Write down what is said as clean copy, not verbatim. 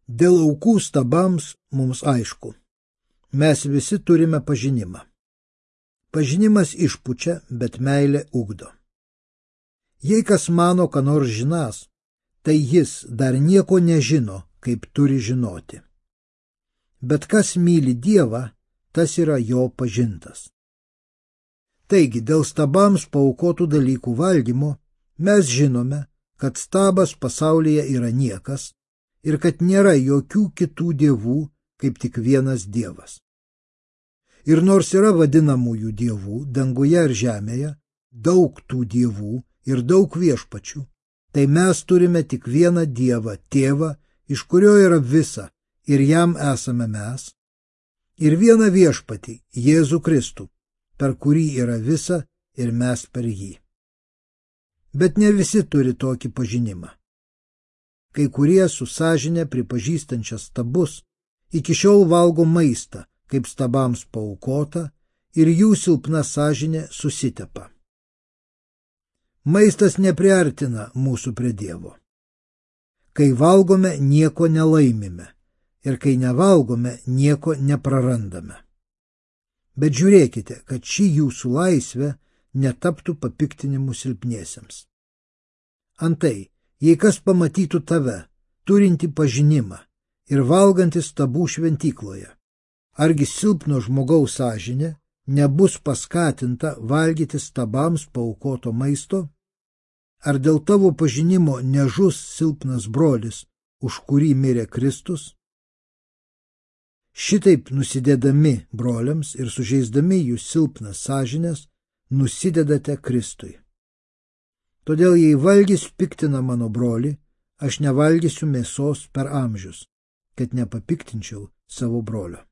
Dėl aukų stabams mums aišku. Mes visi turime pažinimą. Pažinimas išpučia, bet meilė ugdo. Jei kas mano, ką nors žinas, tai jis dar nieko nežino, kaip turi žinoti. Bet kas myli Dievą, tas yra jo pažintas. Taigi, dėl stabams paaukotų dalykų valgymo, mes žinome, kad stabas pasaulyje yra niekas ir kad nėra jokių kitų dievų, kaip tik vienas Dievas. Ir nors yra vadinamųjų dievų danguje ir žemėje, daug tų dievų ir daug viešpačių, tai mes turime tik vieną Dievą, Tėvą, iš kurio yra visa ir jam esame mes, ir vieną viešpatį, Jėzų Kristų, per kurį yra visa ir mes per jį. Bet ne visi turi tokį pažinimą. Kai kurie su sąžine pripažįstančia stabus iki šiol valgo maistą, kaip stabams paaukota, ir jų silpna sąžinė susitepa. Maistas nepriartina mūsų prie Dievo. Kai valgome, nieko nelaimime, ir kai nevalgome, nieko neprarandame. Bet žiūrėkite, kad ši jūsų laisvė netaptų papiktinimu silpniesiems. Antai, jei kas pamatytų tave, turinti pažinimą ir valgantį stabų šventykloje, argi silpno žmogaus sąžinė nebus paskatinta valgyti stabams paaukoto maisto? Ar dėl tavo pažinimo nežus silpnas brolis, už kurį mirė Kristus? Šitaip nusidėdami broliams ir sužeisdami jų silpnas sąžinės, nusidedate Kristui. Todėl jei valgys piktina mano brolį, aš nevalgysiu mėsos per amžius, kad nepapiktinčiau savo brolio.